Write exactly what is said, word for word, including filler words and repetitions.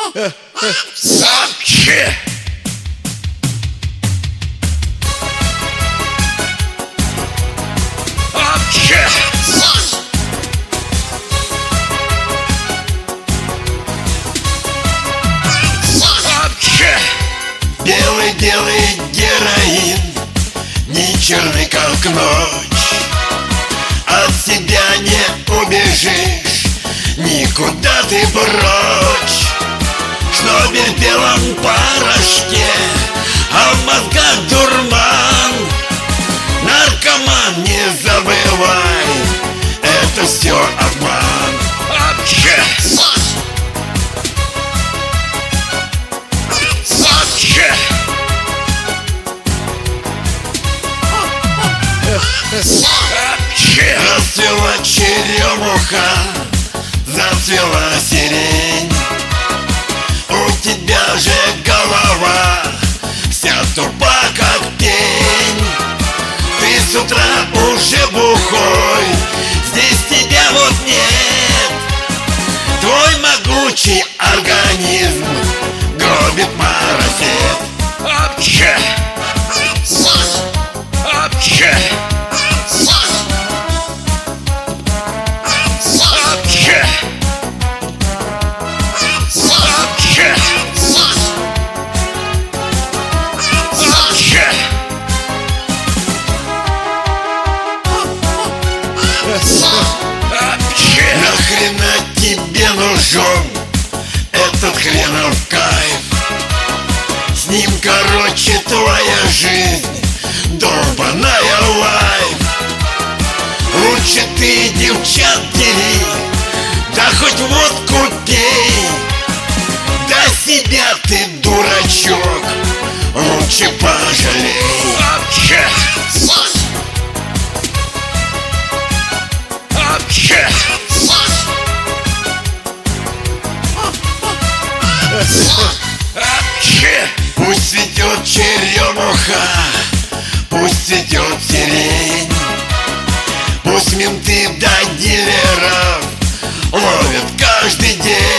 Вообще. Вообще. Вообще. Белый-белый героин, не черный, как ночь. От себя не убежишь, никуда ты прочь. Шнобель в белом порошке, а в мозгах дурман. Наркоман, не забывай, это все обман. Вообще. Вообще. Вообще. Расцвела черемуха, зацвела сирень. У тебя же голова вся тупа, как пень. Ты с утра уже бухой, здесь тебя вот нет. Твой могучий организм гробит марафет. Вообще. Вообще. Вообще. Вообще. Вообще. Вообще. Нахрена тебе нужен этот хренов кайф? С ним, короче, твоя жизнь долбаная лайф. Лучше ты девчат дери, да хоть водку пей. Да себя ты, дурачок, лучше пожалей. Вообще. Вообще. Вообще. Пусть цветет черемуха, пусть цветет сирень. Пусть менты до дилеров ловят каждый день.